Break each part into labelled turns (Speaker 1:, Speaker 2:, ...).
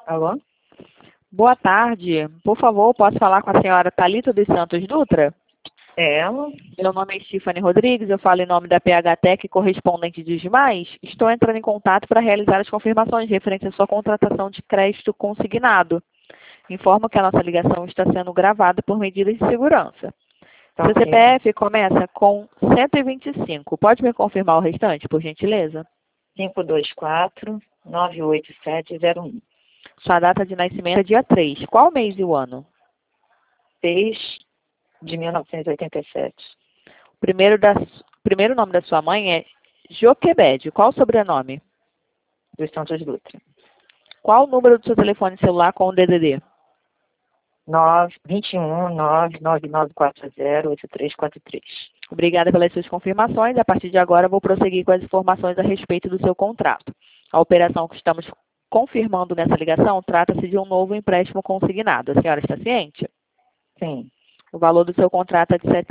Speaker 1: Alô?
Speaker 2: Boa tarde. Por favor, posso falar com a senhora Thalita dos Santos Dutra?
Speaker 1: É ela?
Speaker 2: Meu nome é Stephanie Rodrigues, eu falo em nome da PHTEC, correspondente de demais. Estou entrando em contato para realizar as confirmações referentes à sua contratação de crédito consignado. Informo que a nossa ligação está sendo gravada por medidas de segurança. Seu
Speaker 1: Ok.
Speaker 2: CPF começa com 125. Pode me confirmar o restante, por gentileza?
Speaker 1: 524-98701.
Speaker 2: Sua data de nascimento é dia 3. Qual mês e o ano?
Speaker 1: 6 de 1987.
Speaker 2: O primeiro nome da sua mãe é Joquebede. Qual o sobrenome?
Speaker 1: Dos Santos Dutra.
Speaker 2: Qual o número do seu telefone celular com o DDD?
Speaker 1: 21-99940-8343.
Speaker 2: Obrigada pelas suas confirmações. A partir de agora, vou prosseguir com as informações a respeito do seu contrato. A operação que estamos confirmando nessa ligação trata-se de um novo empréstimo consignado. A senhora está ciente?
Speaker 1: Sim.
Speaker 2: O valor do seu contrato é de R$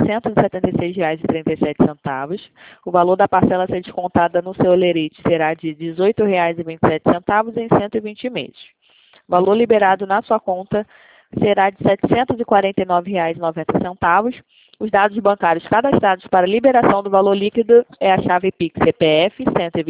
Speaker 2: 776,37. O valor da parcela a ser descontada no seu lerite será de R$ 18,27 em 120 meses. O valor liberado na sua conta será de R$ 749,90. Os dados bancários cadastrados para liberação do valor líquido é a chave Pix CPF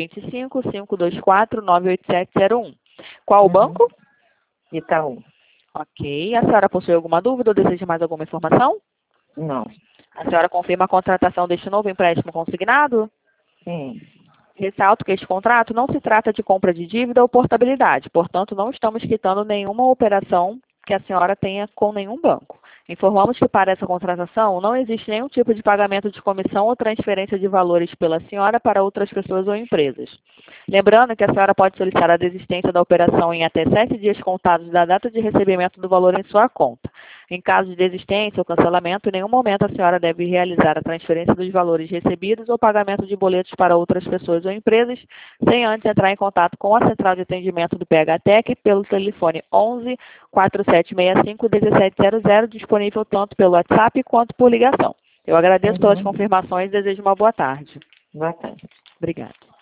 Speaker 2: 125-524-98701. Qual o banco?
Speaker 1: Itaú.
Speaker 2: Ok. A senhora possui alguma dúvida ou deseja mais alguma informação?
Speaker 1: Não.
Speaker 2: A senhora confirma a contratação deste novo empréstimo consignado?
Speaker 1: Sim.
Speaker 2: Ressalto que este contrato não se trata de compra de dívida ou portabilidade, portanto, não estamos quitando nenhuma operação que a senhora tenha com nenhum banco. Informamos que para essa contratação não existe nenhum tipo de pagamento de comissão ou transferência de valores pela senhora para outras pessoas ou empresas. Lembrando que a senhora pode solicitar a desistência da operação em até 7 dias contados da data de recebimento do valor em sua conta. Em caso de desistência ou cancelamento, em nenhum momento a senhora deve realizar a transferência dos valores recebidos ou pagamento de boletos para outras pessoas ou empresas, sem antes entrar em contato com a central de atendimento do PHTEC pelo telefone 11 4765 1700, disponível tanto pelo WhatsApp quanto por ligação. Eu agradeço pelas confirmações e desejo uma boa tarde.
Speaker 1: Boa tarde.
Speaker 2: Obrigada.